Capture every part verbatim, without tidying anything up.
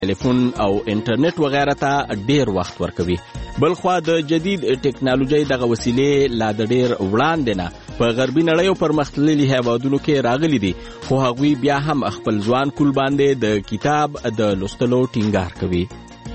ټلیفون او انټرنیټ وغیره ته ډیر وخت ورکوي. بل خوا د جدید ټکنالوژي دغه وسیلې لا د ډیر وړاندې نه په غربي نړۍ او پرمختللي هیوادونو کې راغلي دي، خو هغوی بیا هم خپل ځوان کول باندې د کتاب د لوستلو ټینګار کوي.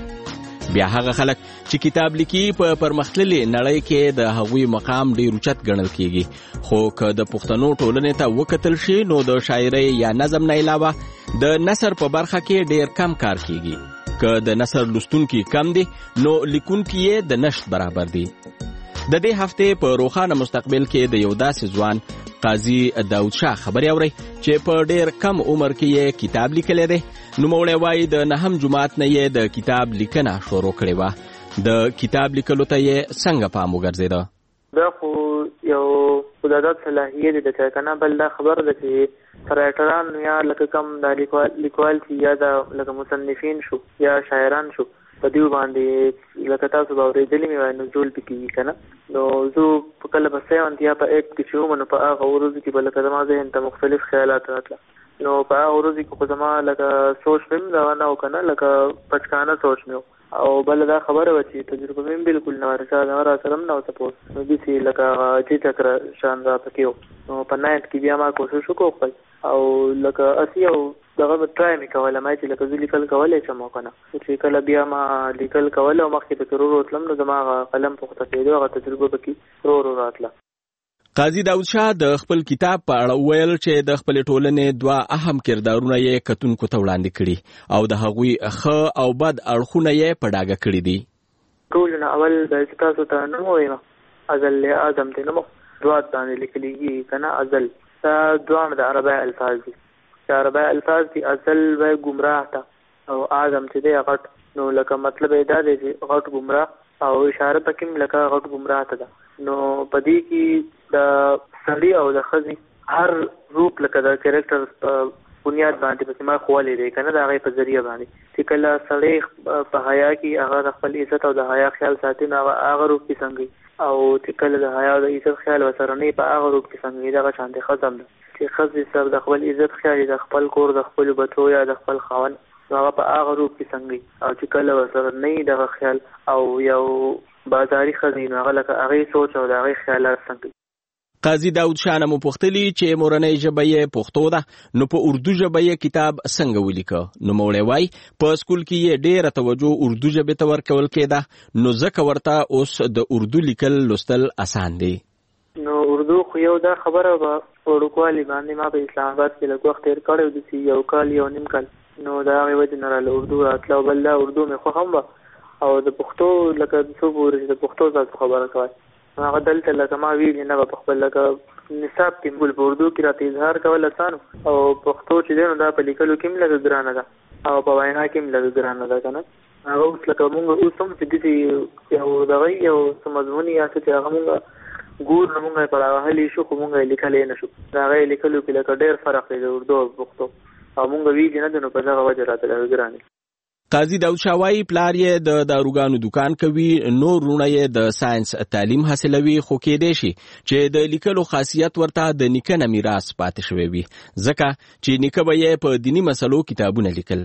بیا هغه خلک چې کتاب لیکي په پرمختللي نړۍ کې د هغوی مقام ډیر اوچت ګڼل کیږي، خو که د پښتنو ټولنې ته وکتل شي نو د شاعرۍ یا نظم نه علاوه د نثر په برخه کې ډیر کم کار کیږي. که د نثر لوستونکي کم دي نو لیکونکي یې د نشت برابر دي. د دې هفته په روښانه مستقبل کې د یو داسې ځوان قاضي داود شاه خبري اوري چې په ډیر کم عمر کې یې کتاب لیکلی دی. نوموړی وایي د نهم جماعت نه یې د کتاب لیکنه شروع کړې وه. د کتاب لیکلو ته یې څنګه پام وګرځېده؟ دا خو یو خدادت صلاحیت دی که نه، بل دا خبر ده چې رایټران یا لکه کم دا لیکوال چې یا دا لکه مصنفین شو یا شاعران شو په دیو باندې لکه تاسو به اورېدلي مې وایي نو جول پې کېږي که نه. نو زه په کله په سیونت یا په ایټ کې چې وم نو په هغه ورځو کې به لکه زما ذهن ته مختلف خیالات راتله. نو په هغه ورځو کې خو زما لکه سوچ مې هم دغه نه و که نه، لکه پچکانه سوچ مې و. او بل دا خبره وه چې تجربه مې هم بالکل نه وه، رسا هغه را سره هم نه وه سپوز. نو داسې لکه چیچک شان را پکې و. نو په نایټ کې بیا ما کوشش وکړو خپل او لکه اسی او دغه به ټرای مې کوله ما چې لکه زه لیکل کولی شم او که نه. چې کله بیا ما لیکل کوله او مخکې پکې ورو ورو تلم نو زما هغه قلم پخته کېدو، هغه تجربه پکې ورو ورو راتله. قاضي داود شاه د خپل کتاب په اړه وویل چې د خپلې ټولنې دوه اهم کردارونه یې کتونکو ته وړاندې کړي او د هغوی ښه او بد اړخونه یې په ډاګه کړي دي. ټول نه اول د تاسو ته نه وایم ازل اعظم ته نو دوات باندې لیکلي که نه. ازل دا دوه د عربی الفاظ دي، چې عربی الفاظ دي ازل وای ګمراه ته او اعظم چې دی غټ. نو لکه مطلب یې دا دی چې غټ ګمراه او اشاره پکې هم لکه غټ ګمراه ته ده. نو په دې کې د سړي او د ښځې هر روپ لکه د کریکټر په بنیاد باندې پکې ما ښولی دی که نه، د هغې په ذریعه باندې چې کله سړی په حیا کې هغه د خپل عزت او د حیا خیال ساتي نو هغه هغه روپ کې څنګه او چې کله د حیا او د عزت خیال ورسره نه په هغه روپ کې څنګه دغه شانتې ښځه هم ده چې ښځې سره د خپل عزت خیال د خپل کور د خپلو بچو یا د خپل خاوند نو هغه په هغه روپ کې څنګه او چې کله ورسره نه دغه خیال او یو بازاري ښځې نو هغه لکه هغې سوچ او د هغې خیالات څنګه. قاضي داود شاه نه مو پوښتلي چې مورنۍ ژبه یې پښتو ده نو په اردو ژبه یې کتاب څنګه ولیکه؟ نوموړی وایي په سکول کې یې ډېره توجه اردو ژبې ته ورکول کېده نو ځکه ورته اوس د اردو لیکل لوستل اسان دی. نو اردو خو یو دا خبره به وړوکوالي باندې ما په اسلام آباد کې لږ وخت تېر کړی و، داسې یو کال یو نیم کال. نو د هغې وجې نه راله اردو راتله او بل دا اردو مې خوښ هم وه او د پښتو لکه څو پورې چې د پښتو تاسو خبره کوئ هغه دلته لکه ما ویلي نه به په خپل لکه نصاب کې بل په اردو کې راته اظهار کول اسان او پښتو چې دی نو دا په لیکلو کې هم لږ ګرانه ده او په وینا کې هم لږ ګرانه ده که نه. هغه اوس لکه مونږ اوس هم چې داسې یو دغه یو څه مضمون یا څه چې هغه مونږ ګور نه مونږ یې په راوهلی شو خو مونږ یې لیکلی نه شو. د هغه یې لیکلو کې لکه ډېر فرق دی د اردو او پښتو او مونږ ویلي نه دی نو په دغه وجه راته لږ ګران دي. قاضي داود شاه وایي پلار یې د داروګانو دکان کوي، نور وروڼه یې د ساینس تعلیم حاصلوي، خو کېدای شي چې د لیکلو خاصیت ورته د نیکه نه میراث پاتې شوی وي ځکه چې نیکه به یې په دیني مسلو کتابونه لیکل.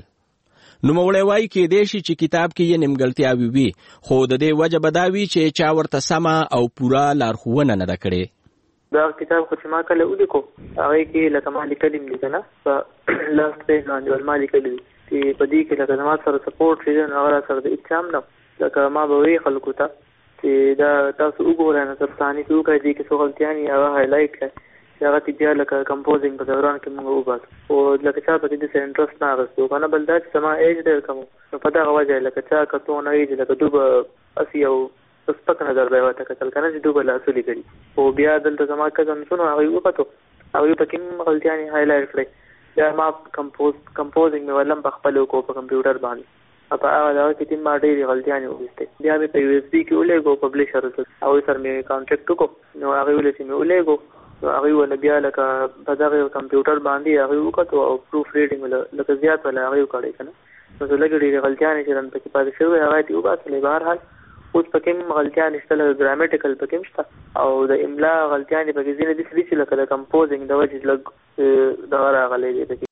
نوموړی وایي کېدای شي چې کتاب کې یې نیمګړتیاوې وي خو د دې وجه به دا وي چې چا ورته سمه او پوره لارښوونه نه ده کړې. دا کتاب خو چې ما کله ولیکو هغې کې لکه ما لیکلي م دي که نه په لاست پیج باندې ول ما لیکلي دي چې په دې کې لکه زما سره سپورټ چې دی نو هغه را سره د اچام نه لکه ما به وایي خلکو ته چې دا تاسو وګورئ نظرثاني کې وکړئ دې کې څو غلطیانې هغه هایلایټ کړئ چې هغه ته بیا لکه کمپوزینګ په دوران کې موږ وباسو او لکه چا پکې داسې انټرسټ نه اخیستو که نه. بل دا چې زما ایج ډېر کم نو په دغه وجه لکه چا کتو نه وي چې لکه دوی به هسې یو سپک نظر به یې ورته کتل که نه چې دوی به لاسو لیکلي خو بیا دلته زما کزن شو نو هغوی وکتو هغوی پکې هم غلطیانې هایلایټ کړئ. بیا ما کمپوز کمپوزینګ مې ولم په خپل وکړو په کمپیوټر باندې په هغه دغه کې ما ډېرې غلطیانې وویستې. بیا مې په یو ایس بي کې ولېږو پبلیشر هغوی سره مې کانټیکټ وکړو نو هغوی ولې چې مې ولېږو نو هغوی ونه بیا لکه په دغه کمپیوټر باندې هغوی وکتو او پروف ریډینګ لکه زیات ولا هغوی وکړی که نه نو زه لږې ډېرې غلطیانې چې رن پکې پاتې شوې هغه یې وباسلې. بهرحال اوس پکې هم غلطیانې شته لکه ګرامټیکل پکې هم شته او د املا غلطیانې پکې ځینې داسې دي چې لکه د کمپوزینګ د وجې لږ دغه راغلی دی پکې.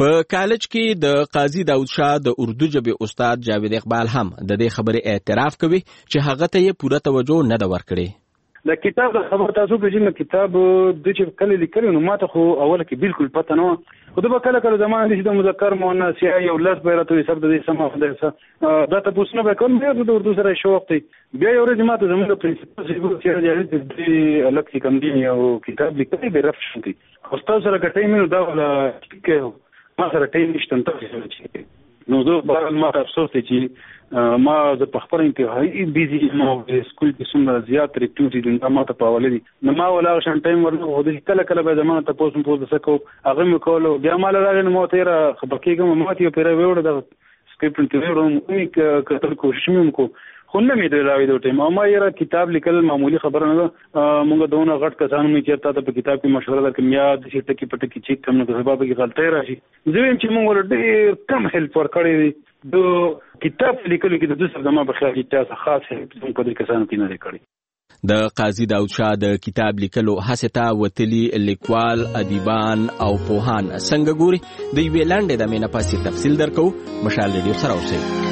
په کالج کې د قاضي داود شاه د اردو ژبې استاد جاوید اقبال هم د دې خبرې اعتراف کوي چې هغه ته یې پوره توجه نه ده ورکړې. د کتاب د خبر تاسو پیژنئ کتاب د چې کله لیکل نو ماته خو اوله کې بالکل پته نه و خو د کله کله زمانه دي د مذکر مؤنث یا یو لفظ به راته حساب د سم ده دا تاسو نه به کوم د اردو سره شوق دی بیا یو ورځ ماته زموږ پرنسپل چې راځي د الکتری کم دی یو کتاب لیکلی به رفشن دي خو تاسو سره کټای مې دا ولا کې ما سره ټیم نشته تاسو نو زه به ما افسوس دي چې ما د خپل انتهایی بیزی ما د سکول کې څومره زیات اکټیویټي د ما ته په حواله دي نو ما ولا شان ټایم ورنه خو د کله کله به زمانه ته پوسټ پوسټ سکو هغه مې کولو بیا مال راغی نو مو ته را خبر کېږم ما ته پیره وړه د سکرپټ ته وړم مې کتل کوشش مې وکړ خو نه مې د راوي د ټیم او ما یې کتاب لیکل معمولی خبره نه مونږ دونه غټ کسانو مې چیرته په کتاب کې مشوره ده کوم یاد شي ټکی پټکی چې کوم نه سبب کې غلطي راشي زه چې مونږ ورته کم هیلپ ورکړی د کتاب لیکلو کې د دوسر زما په خیال کې تاسو خاص هیلپ په دې کسانو کې نه کړی. د قاضي داود شاه د کتاب لیکلو هڅه ته وتلی لیکوال ادیبان او پوهان څنګه ګوري د یوې لاندې د مینه پاسې تفصیل درکو مشال ریډیو سره اوسئ.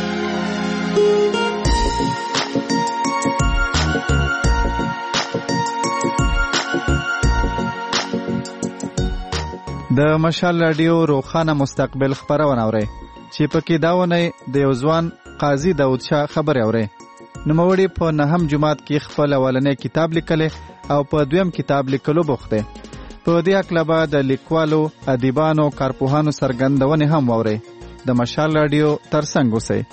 د مشال رادیو روخانه مستقبل خبرونه اوري چې پکې داونه د یو ځوان قاضي داود شاه خبر اوري. نوموړي په نهم جماعت کې خپل اولنې کتاب لیکل او په دویم کتاب لیکلو بوخته. په دې اکلبا د لیکوالو ادیبانو کارپوهانو سرګندونه هم اوري. د مشال رادیو ترڅنګ اوسئ.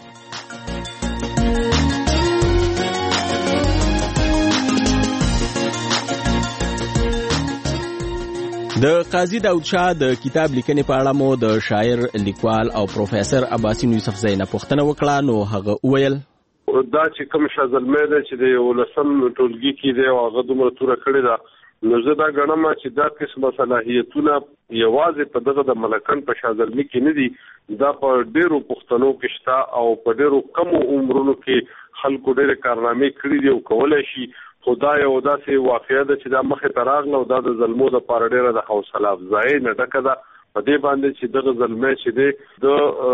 د قاضي داود شاه د کتاب لیکنې په اړه مو د شاعر لیکوال او پروفیسور عباسین یوسف زینه پوښتنه وکړه نو هغه وویل دا چې کوم شازلمه ده چې د ولسم ټولګي کې دی او هغه دومره توره کړې ده نو زه دا ګڼم چې دا قسمه صلاحیتونه یوازې په دغه د ملکن په شازلمي کې نه دي دا په ډیرو پښتنو کې شته او په ډیرو کم عمرونو کې خلکو ډېرې کارنامې کړې دي او کولای شي خدا یو داسې واقعه ده چې دا مخې ته راغله او دا د ظلمو دپاره ډېره د حوصله افزایۍ نه ډکه ده په دې باندې چې دغه ظلمی چې دی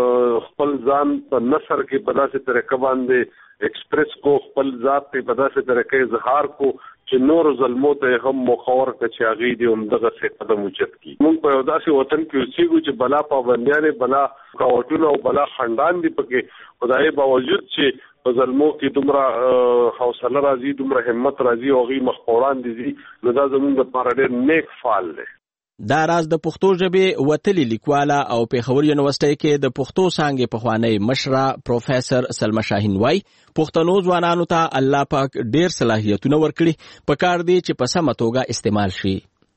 د خپل ځان په نثر کې په داسې طریقه باندې ایکسپریس کو خپل ذات په داسې طریقه اظهار کو چې نور ظلمو ته هم مخور کړي چې هغې دې همدغه څه قدم اوچت کړي. موږ په یو داسې وطن کې اوسېږو چې بلا پابندیانې بلا رکاوټونه او بلا خنډان دي پکې خو د هغې باوجود چې په ظلمو کې دومره حوصله راځي دومره همت راځي او هغې مخ په وړاندې ځي نو دا زموږ دپاره ډېر نیک فعال دی. دا راز د پښتو ژبې وتلي لیکواله او پېښور یونیورسټۍ کې د پښتو څانګې پخوانی مشره پروفیسور سلمه شاهین وایي پښتنو ځوانانو ته الله پاک ډېر صلاحیتونه ورکړي پکار دی چې په سمه توګه استعمال شي.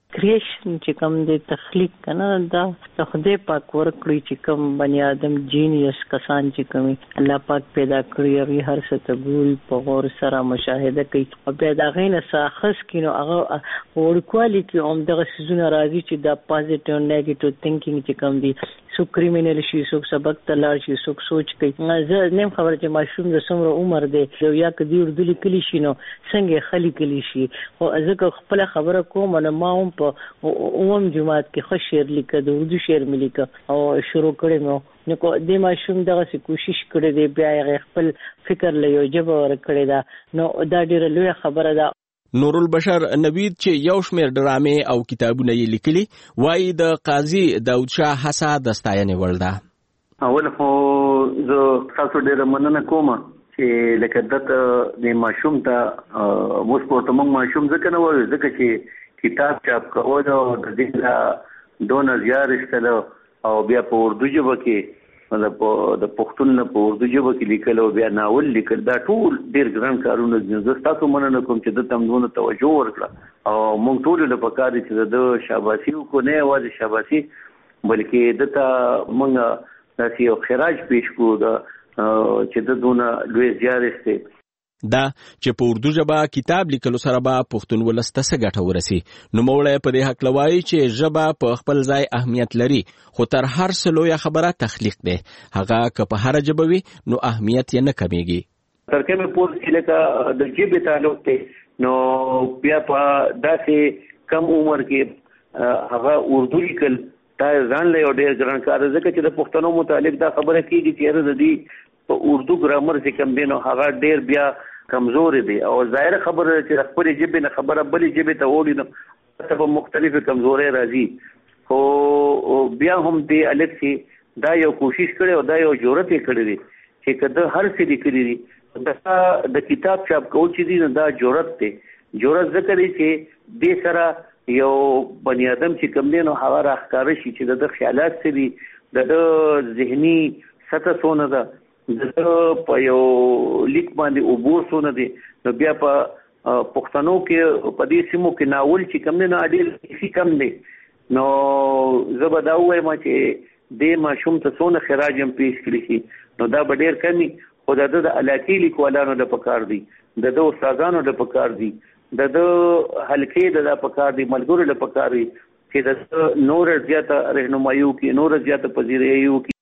کریشن چې کوم د تخلیق کنه دا خدای پاک ورکړي چې کوم بنی آدم جینیس کسان چې کوم الله پاک پیدا کړی او هر څه ته ګول په غور سره مشاهده کوي او بیا دا غینه ساخص کینو هغه ورکوالي کې هم دغه سيزونه راځي چې دا پازیټیو نیگیټیو تھینکینګ چې کوم دي سو کریمینل شي سو سبق تلار شي سو سوچ کوي زه نیم خبره چې ماشوم د څومره عمر دی یو یا کدی اردو لیکلی شي نو څنګه خلی کلی شي او ځکه خپل خبره کوم نو ما هم په اوم جماعت کې خو شعر لیکه د اردو شعر مې لیکه او شروع کړم نو کو د ماشوم دغه څه کوشش کړې دی بیا خپل فکر له یو جبه ور کړی دا نو دا ډیره لوی خبره ده. نور البشر نوید چې یو شمېر ډرامې او کتابونه یې لیکلي وایي د قاضي داود شاه هڅه د ستاینې وړ ده. اول خو زه تاسو ډېره مننه کوم چې لکه دته د ماشوم ته موږ ورته موږ ماشوم ځکه نه وایو ځکه چې کتاب چاپ کول او د دې دونه زیار ایستلو او بیا په اردو ژبه کې مطلب د پښتون نه په اردو ژبه کې لیکل او بیا ناول لیکل دا ټول ډېر ګران کارونه دي. زه ستاسو مننه کوم چې دته هم دونه توجه ورکړه او موږ ټول له پکار دي چې د شاباسي کو نه یوازې شاباسي بلکې دته موږ داسې یو خراج پیش کو دا چې د دونه لوی زیار ایسته دا چې په اردو ژبه کتاب لیکلو سره به پښتون ولس ته څه ګټه ورسي. نوموړی په دې هکله وایي چې ژبه په خپل ځای اهمیت لري خو تر هر څه لویه خبره تخلیق دی هغه که په هره ژبه وي نو اهمیت یې نه کمیږي. تر کومه پورې چې لکه د ژبې تعلق دی نو بیا په داسې کم عمر کې هغه اردو لیکل دا ځان له ډېر ګران کار ځکه چې د پښتنو متعلق دا خبره کیږي چې د دې په اردو ګرامر چې کوم دی نو هغه ډېر بیا کمزور دی او ظاهر خبره چې خپل ژبه نه خبره بلې ژبه ته وړي نو په مختلفه کمزوري راځي. خو بیا هم دی الک چې دا یو کوشش کړي او دا یو جرأت یې کړی دی چې کله هر څه لیکلي دي دا د کتاب چاپ کول چې دی دا جرأت دی. جرأت ذکر دی چې دې سره یو بنی آدم چې کوم دی نو هغه راښکاره شي چې د خیالات څه دي، د ذهني سطح څونه ده، د په یو لیک باندې عبور څونه دي. نو بیا په پښتنو کې په دې سیمو کې ناول چې کوم دی نو اډیر هیڅ کم دی. نو زه به دا ووایم چې دې ماشوم ته څونه خراج هم پیش کړي شي نو دا به ډېر کمي، خو د ده د علاقې لیکوالانو د پکار دي، د ده استادانو د پکار دي، د ده حلقې د دا پکار دي، ملګرو د پکار دي چې د نور زیاته رهنمایي وکړي، نور زیاته پذیرایي وکړي.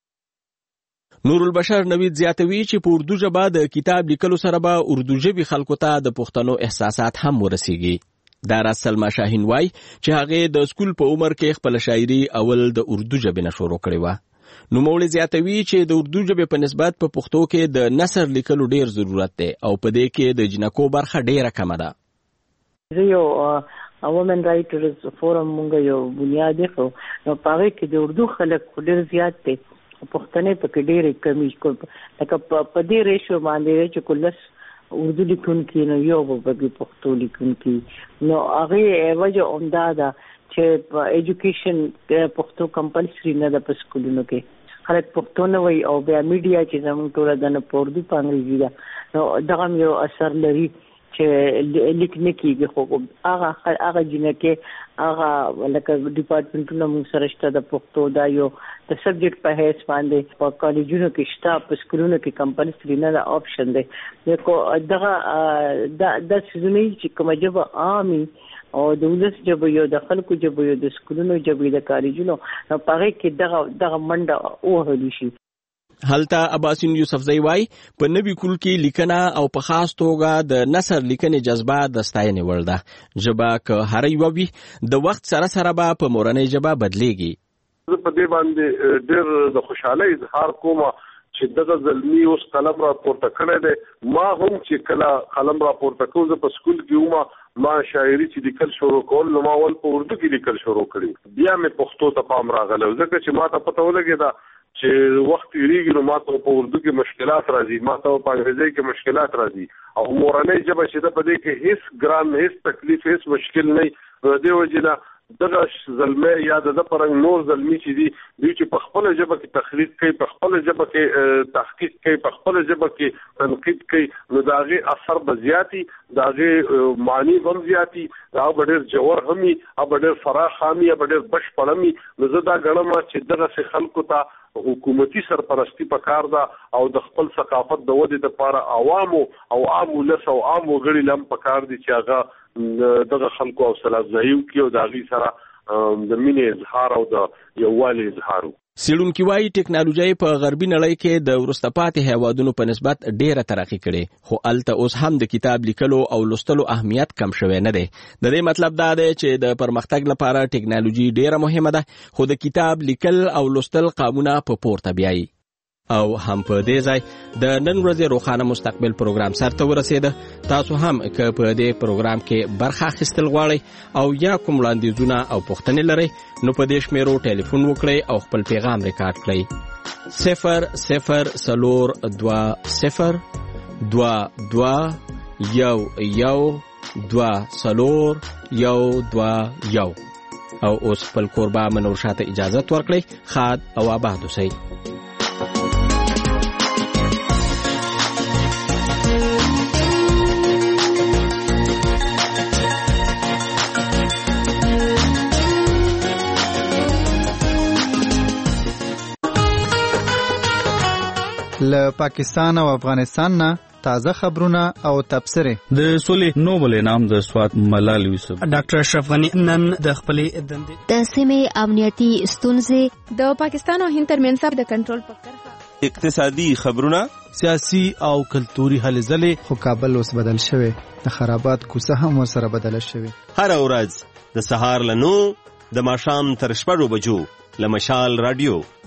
نور البشر نوید زیاتوي چې په اردو ژبه د کتاب لیکلو سره به اردو ژبي خلکو ته د پښتنو احساسات هم ورسیږي. دا راز سلما شاهین وای چې هغه د سکول په عمر کې خپل شاعري اول د اردو ژبې نه شروع کړې و. نو مولوی زیاتوي چې د اردو ژبې په نسبت په پښتو کې د نثر لیکلو ډیر ضرورت دی او په دې کې د جنکو برخه ډیره کمه ده. زه یو وومن رائټرز فورم مونږ یو بنیاد خو نو پاره کې د اردو خلک ډیر زیات دي، پښتنې په کې ډیره کمی کو لکه په دې ریشو باندې چې کلس اردو لیکونکي نو یو په پښتو لیکونکي نو هغه وجه عمده ده چې په ایجوکیشن پښتو کمپلسري نه ده په سکولونو کې، خلک پښتو نه وایي او بیا میډیا چې زموږ ټوله د په اردو په انګریزي ده نو دغه یو اثر لري چې لیکنه کېږي. خو هغه هغه جنکه هغه لکه ډپارټمنټونه موږ سره شته د پښتو دا یو د سبجیکټ په هیڅ باندې په کالجونو کې شته، په سکولونو کې کمپلسري نه ده آپشن دی. دغه د سيزونی چې کومه ژبه عامي او د ولس ژبه یو د خلکو ژبه یو د سکولونو ژبه د کالجونو په هغه کې دغه دغه منډه اوهلی شي. هلته عباسین یوسفزی وای په نوي کول کې لیکنه او په خاص توګه د نثر لیکنې جذبه د ستاینې وړ ده. ژبه که هر یو وي د وخت سره سره به په مورنۍ ژبه بدلیږي. زه په دې باندې ډېر د خوشحالۍ اظهار کوم چې دغه زلمی اوس قلم را پورته کړی دی. ما هم چې کله قلم را پورته کوم زه په سکول کې وم، ما شاعري چې لیکل شروع کول نو ما ول په اردو کې لیکل شروع کړي، بیا مې پښتو ته پام راغلی ځکه چې ما ته پته ولګېده چې وخت تېرېږي نو ما ته په اردو کې مشکلات راځي، ما ته په انګریزي کې مشکلات راځي او مورنۍ ژبه چې ده په دې کې هیڅ ګران هیڅ تکلیف هیڅ مشکل نه. دې وجې نه دغه زلمی یا د پرنګ نور زلمی چې دي دوی چې په خپل ژبه کې تخریب کوي، په خپل ژبه کې تحقیق کوي، په خپل ژبه کې تنقید کوي، نو د هغې اثر به زیاتي، د هغې معنی هم زیاتي، هغه به ډېر جوړ هم وي، هغه به ډېر فراخ هم وي، هغه به ډېر بشپړ هم وي. نو زه دا ګڼم چې دغسې خلکو ته حکومتي سرپرستی پکار ده او د خپل ثقافت د ودې لپاره عوامو او عام ولس او عام وګړي له هم پکار دي چې هغه دغه خلکو حوصله افزایي وکړي او د هغې سره د مینې اظهار او د یووالي اظهار وکړي. څېړونکي وایي ټکنالوژي په غربي نړۍ کې د وروسته پاتې هېوادونو په نسبت ډېره ترقي کړې، خو هلته اوس هم د کتاب لیکلو او لوستلو اهمیت کم شوی نه دی. د دې مطلب دا دی چې د پرمختګ لپاره ټکنالوژي ډېره مهمه ده، خو د کتاب لیکل او لوستل قامونه په پورته بیایي. او هم په دې ځای د نن ورځې روښانه مستقبل پروګرام سرته ورسېده. تاسو هم که په دې پروګرام کې برخه اخیستل غواړئ او یا کوم وړاندیزونه او پوښتنې لرئ نو په دې شمیرو ټلیفون وکړئ او خپل پیغام ریکارډ کړئ. صفر صفر څلور دوه صفر دوه دوه یو یو دوه څلور یو دوه یو. او اوس خپل کوربه منور شاته اجازت ورکړئ. ښاد او آباد اوسئ. له پاکستان او افغانستان نه تازه خبرونه او تبصره. د سولې نوبل انعام د سوات ملال یوسف ډاکټر اشرف غنی نن د خپلې دندې د سیمې امنیتي ستونزې د پاکستان او هند ترمنځ د کنټرول په کرښه اقتصادي خبرونه سیاسي او کلتوري هلې ځلې. خو کابل اوس بدل شوی، د خرابات کوڅه هم ورسره بدله شوې. هر ورځ د سهار له نو د ماښام تر شپږو بجو لمشال رادیو